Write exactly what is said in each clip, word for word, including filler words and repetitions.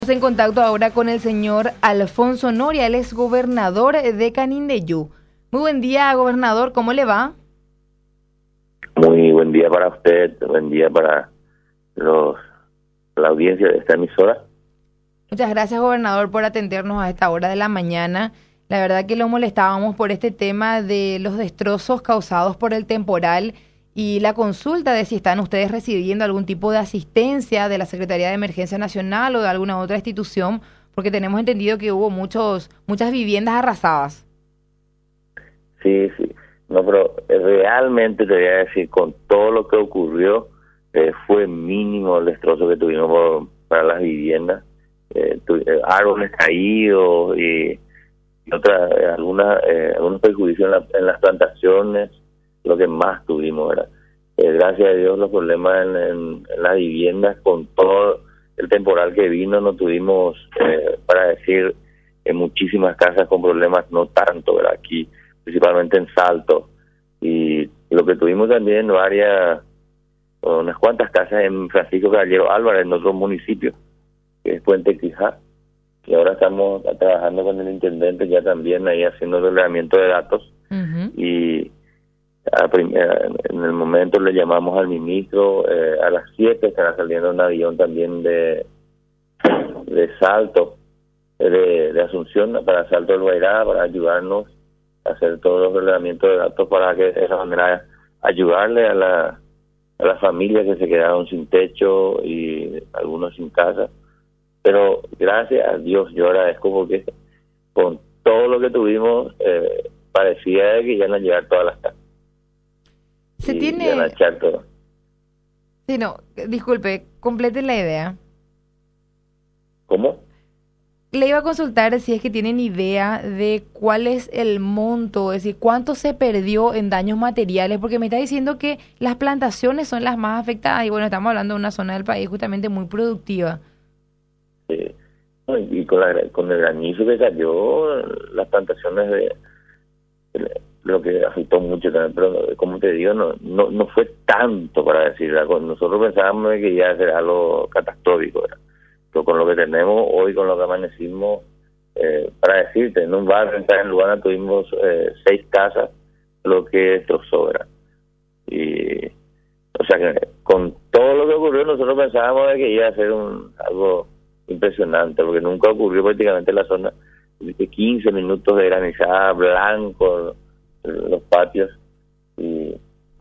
Estamos en contacto ahora con el señor Alfonso Noria, él es gobernador de Canindeyú. Muy buen día, gobernador, ¿cómo le va? Muy buen día para usted, buen día para los la audiencia de esta emisora. Muchas gracias, gobernador, por atendernos a esta hora de la mañana. La verdad que lo molestábamos por este tema de los destrozos causados por el temporal y la consulta de si están ustedes recibiendo algún tipo de asistencia de la Secretaría de Emergencia Nacional o de alguna otra institución, porque tenemos entendido que hubo muchos muchas viviendas arrasadas. Sí, sí. No, pero realmente te voy a decir, con todo lo que ocurrió, eh, fue mínimo el destrozo que tuvimos por, para las viviendas. Eh, tu, eh, árboles caídos y, y otras, eh, algunas, eh, algunos perjuicios en, la, en las plantaciones, lo que más tuvimos, ¿verdad? Eh, gracias a Dios los problemas en, en, en las viviendas, con todo el temporal que vino, no tuvimos, eh, para decir, en muchísimas casas con problemas, no tanto, ¿verdad? Aquí, principalmente en Salto, y lo que tuvimos también varias, unas cuantas casas en Francisco Caballero Álvarez, en otro municipio, que es Puente Quijá, y ahora estamos trabajando con el intendente ya también ahí haciendo el relevamiento de datos, uh-huh. y a prim- en el momento le llamamos al ministro, eh, a las siete estará saliendo un avión también de de Salto, de, de Asunción para Salto del Guairá, para ayudarnos a hacer todos los relevamientos de datos para que de esa manera ayudarle a la a las familias que se quedaron sin techo y algunos sin casa. Pero gracias a Dios yo agradezco porque con todo lo que tuvimos eh, parecía que ya no llegar todas las casas. Se tiene... Sí, no, disculpe, complete la idea. ¿Cómo? Le iba a consultar si es que tienen idea de cuál es el monto, es decir, cuánto se perdió en daños materiales, porque me está diciendo que las plantaciones son las más afectadas y bueno, estamos hablando de una zona del país justamente muy productiva. Sí, y con, la, con el granizo que cayó, las plantaciones de... de lo que afectó mucho también, pero como te digo, no no no fue tanto para decir, nosotros pensábamos que iba a ser algo catastrófico, ¿verdad? Pero con lo que tenemos hoy, con lo que amanecimos, eh, para decirte, en un barrio en Luana tuvimos eh, seis casas, lo que destrozó, ¿verdad? Y, o sea que con todo lo que ocurrió, nosotros pensábamos que iba a ser un algo impresionante, porque nunca ocurrió prácticamente en la zona, de quince minutos de granizada, blanco, los patios, y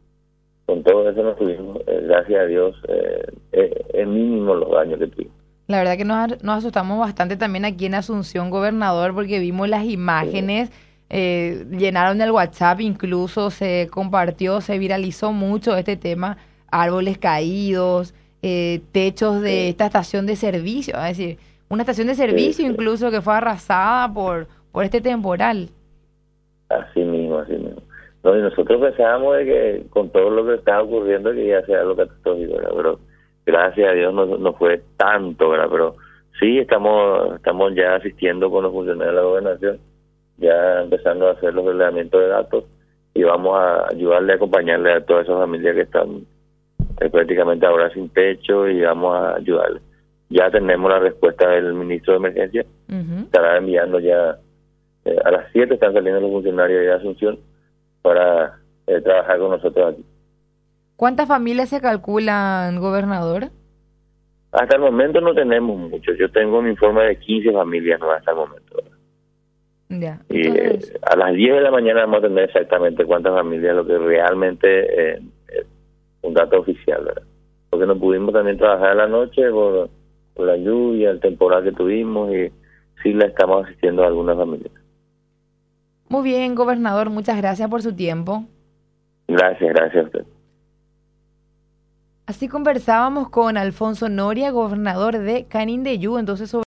con todo eso nos tuvimos, eh, gracias a Dios, eh, eh, es mínimo los daños que tuvimos. La verdad que nos, nos asustamos bastante también aquí en Asunción, gobernador, porque vimos las imágenes, sí. eh, llenaron el WhatsApp, incluso se compartió, se viralizó mucho este tema, árboles caídos, eh, techos de sí. esta estación de servicio, es decir, una estación de servicio sí, sí. incluso que fue arrasada por, por este temporal. Así mismo, así mismo. No, y nosotros pensábamos de que con todo lo que estaba ocurriendo que ya sea algo catastrófico, ¿verdad? Pero gracias a Dios no, no fue tanto, ¿verdad? Pero sí estamos estamos ya asistiendo con los funcionarios de la gobernación, ya empezando a hacer los relevamientos de datos y vamos a ayudarle, a acompañarle a todas esas familias que están eh, prácticamente ahora sin techo y vamos a ayudarle. Ya tenemos la respuesta del ministro de Emergencia, uh-huh. estará enviando ya, eh, a las siete están saliendo los funcionarios de Asunción para eh, trabajar con nosotros aquí. ¿Cuántas familias se calculan, gobernador? Hasta el momento no tenemos muchos. Yo tengo un informe de quince familias no hasta el momento. Ya. Y entonces... eh, a las diez de la mañana vamos a tener exactamente cuántas familias, lo que realmente eh, es un dato oficial, ¿verdad? Porque no pudimos también trabajar a la noche por, por la lluvia, el temporal que tuvimos y sí la estamos asistiendo a algunas familias. Muy bien, gobernador, muchas gracias por su tiempo. Gracias, gracias a usted. Así conversábamos con Alfonso Noria, gobernador de Canindeyú, entonces sobre